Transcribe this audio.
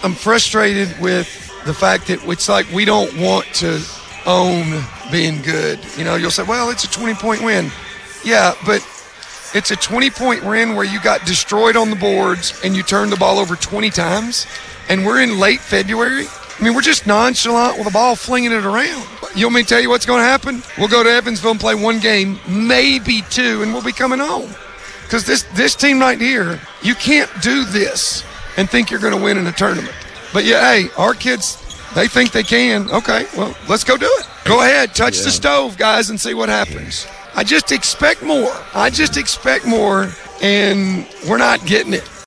I'm frustrated with the fact that it's like we don't want to own being good. You'll say, well, it's a 20-point win. Yeah, but it's a 20-point win where you got destroyed on the boards and you turned the ball over 20 times, and we're in late February. We're just nonchalant with the ball, flinging it around. You want me to tell you what's going to happen? We'll go to Evansville and play one game, maybe two, and we'll be coming home. Because this team right here, you can't do this and think you're going to win in a tournament. But, yeah, hey, our kids, they think they can. Okay, well, let's go do it. Go ahead, touch the stove, guys, and see what happens. I just expect more, and we're not getting it.